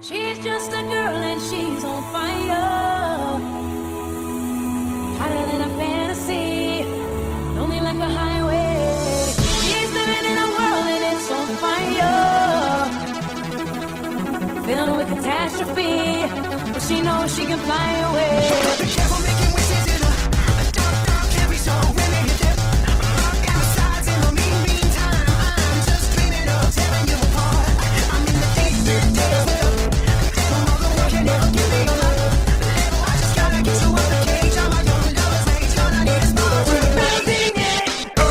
She's just a girl and she's on fire, hotter than a fantasy, lonely like a highway. She's living in a world and it's on fire, filled with catastrophe, but she knows she can fly away. Be careful making wishes in a dark, dark, heavy zone. When they hit that rock and the sides in the meantime, I'm just dreaming of tearing you apart. I'm in the deep, deep days with no more the world can never give me your love. I just gotta get you out the cage. I'm a young lover's rage. All I need is more to building it. To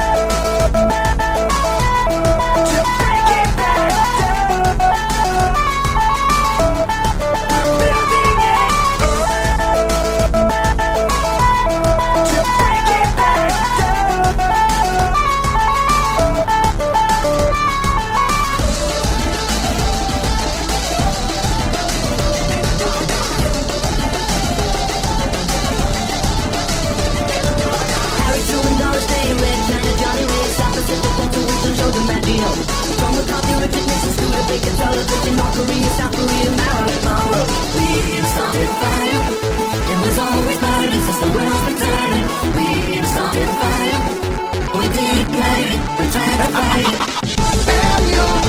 break it back down. Building it. To break it back Harry Truman, Doris Day, Red China, Johnny Ray, South Pacific, Intuition, show them at Dio. From the coffee, Nixon, to the bacon, television, North Korea, South Korea, Maryland, Monroe. We started fire. It was always burning since the world's been turning. We started fire. We did play it, we tried to fight it.